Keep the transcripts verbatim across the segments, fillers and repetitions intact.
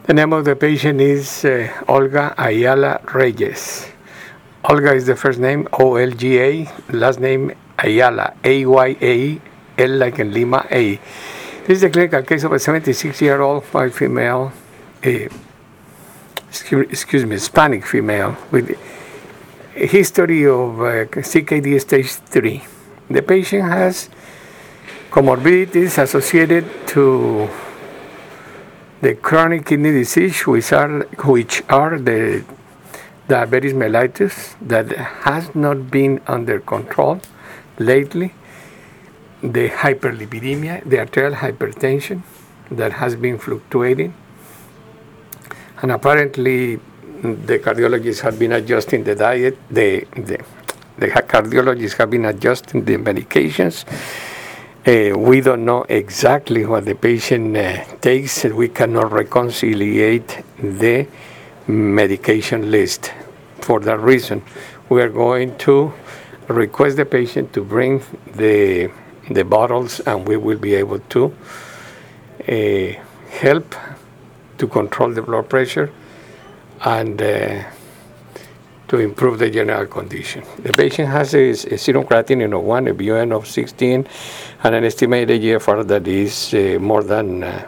The name of the patient is uh, Olga Ayala Reyes. Olga is the first name, O L G A, last name Ayala, A Y A L like in Lima, A. This is a clinical case of a seventy-six-year-old white female, uh, excuse, excuse me, Hispanic female with a history of uh, C K D stage three. The patient has comorbidities associated to the chronic kidney disease, which are, which are the diabetes mellitus that has not been under control lately, the hyperlipidemia, the arterial hypertension that has been fluctuating, and apparently the cardiologists have been adjusting the diet, the, the, the cardiologists have been adjusting the medications. Uh, we don't know exactly what the patient uh, takes. We cannot reconciliate the medication list. For that reason, we are going to request the patient to bring the the bottles, and we will be able to uh, help to control the blood pressure and uh, to improve the general condition. The patient has a, a serum creatinine of one, a B U N of sixteen, and an estimated G F R that is uh, more than uh,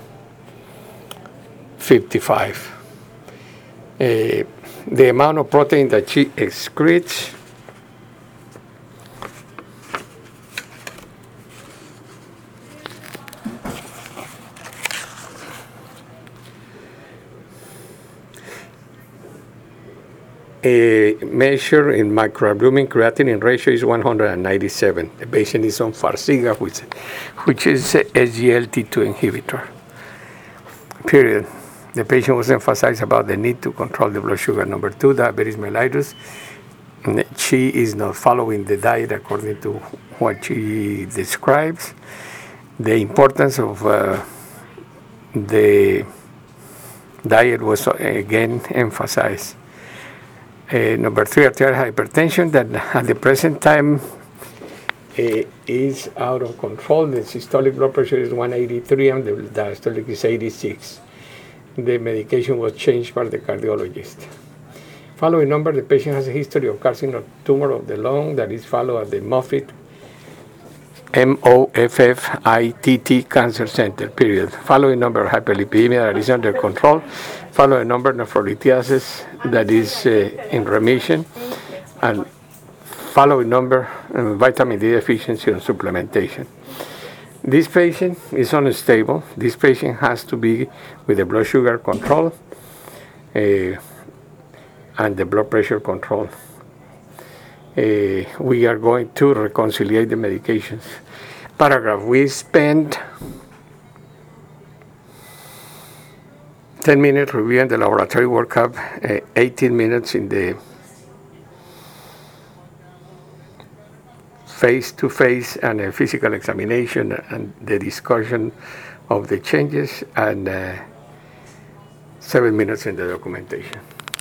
fifty-five. Uh, the amount of protein that she excretes a measure in microalbumin creatinine ratio is one hundred ninety-seven. The patient is on Farxiga, which, which is a S G L T two inhibitor. Period. The patient was emphasized about the need to control the blood sugar. Number two, diabetes mellitus. She is not following the diet according to what she describes. The importance of uh, the diet was again emphasized. Uh, number three, arterial hypertension that at the present time uh, is out of control. The systolic blood pressure is one eighty-three and the diastolic is eighty-six. The medication was changed by the cardiologist. Following number, the patient has a history of carcinoma tumor of the lung that is followed at the Moffitt, M O F F I T T Cancer Center, period. Following number, hyperlipidemia that is under control. Following number, nephrolithiasis that is uh, in remission. And following number, um, vitamin D deficiency and supplementation. This patient is unstable. This patient has to be with the blood sugar control uh, and the blood pressure control. Uh, we are going to reconcile the medications. Paragraph, we spend ten minutes reviewing the laboratory workup, uh, eighteen minutes in the face-to-face and a physical examination and the discussion of the changes, and uh, seven minutes in the documentation.